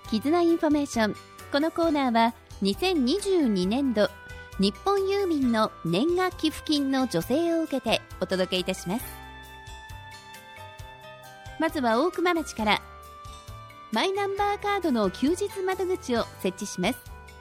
絆インフォメーション。このコーナーは2022年度日本郵便の年賀寄付金の助成を受けてお届けいたします。まずは大熊町からマイナンバーカードの休日窓口を設置します。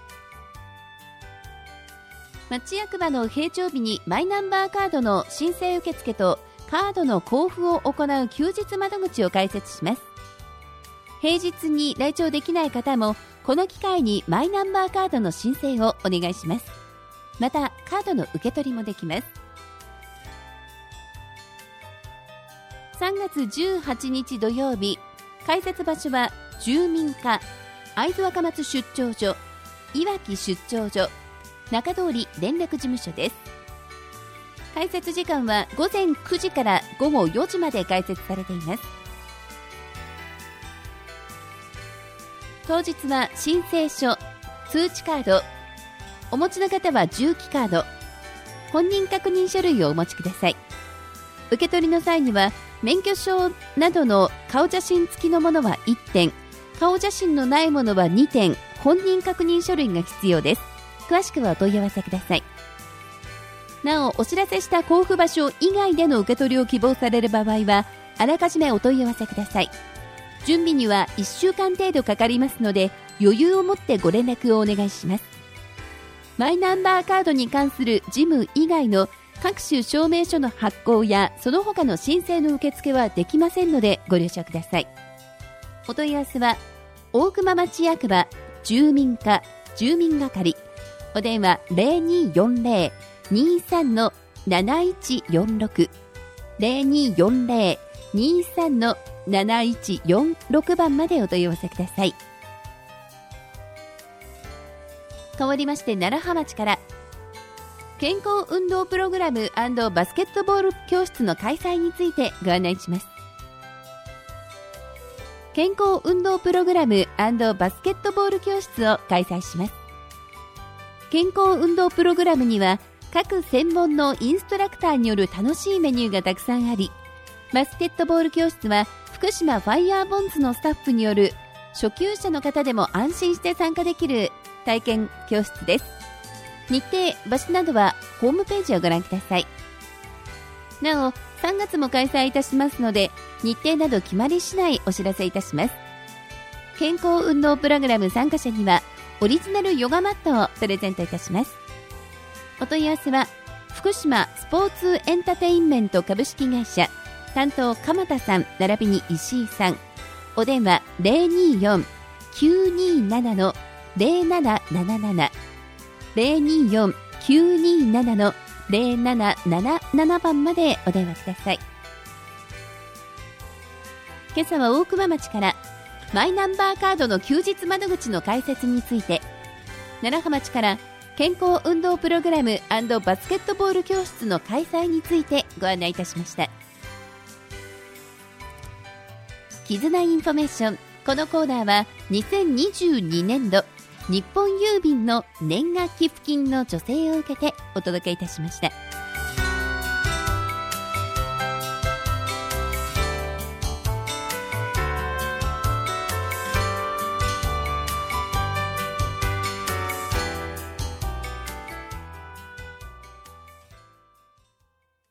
町役場の閉庁日にマイナンバーカードの申請受付とカードの交付を行う休日窓口を開設します。平日に来庁できない方もこの機会にマイナンバーカードの申請をお願いします。またカードの受け取りもできます。3月18日土曜日、開設場所は住民課、会津若松出張所、いわき出張所、中通り連絡事務所です。開設時間は午前9時から午後4時まで開設されています。当日は申請書、通知カード、お持ちの方は重機カード、本人確認書類をお持ちください。受け取りの際には免許証などの顔写真付きのものは1点、顔写真のないものは2点、本人確認書類が必要です。詳しくはお問い合わせください。なお、お知らせした交付場所以外での受け取りを希望される場合はあらかじめお問い合わせください。準備には1週間程度かかりますので余裕を持ってご連絡をお願いします。マイナンバーカードに関する事務以外の各種証明書の発行やその他の申請の受付はできませんのでご了承ください。お問い合わせは大熊町役場住民課住民係、お電話 0240-23-7146 0240-23-7146 番までお問い合わせください。変わりまして楢葉町から健康運動プログラム&バスケットボール教室の開催についてご案内します。健康運動プログラム&バスケットボール教室を開催します。健康運動プログラムには各専門のインストラクターによる楽しいメニューがたくさんあり、バスケットボール教室は福島ファイヤーボンズのスタッフによる初級者の方でも安心して参加できる体験教室です。日程、場所などはホームページをご覧ください。なお、3月も開催いたしますので日程など決まり次第お知らせいたします。健康運動プログラム参加者にはオリジナルヨガマットをプレゼントいたします。お問い合わせは福島スポーツエンタテインメント株式会社担当鎌田さん並びに石井さん、お電話 024-927-0777 024-927-0777 番までお電話ください。今朝は大熊町からマイナンバーカードの休日窓口の開設について、楢葉町から健康運動プログラム&バスケットボール教室の開催についてご案内いたしました。絆インフォメーション。このコーナーは2022年度日本郵便の年賀寄付金の助成を受けてお届けいたしました。